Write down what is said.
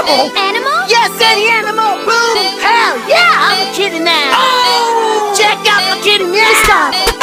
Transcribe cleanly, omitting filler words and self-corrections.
animal. Animal? Yes, any animal. Boom. Hell yeah, I'm a kitty now. Oh! Check out my kitty meow. Stop.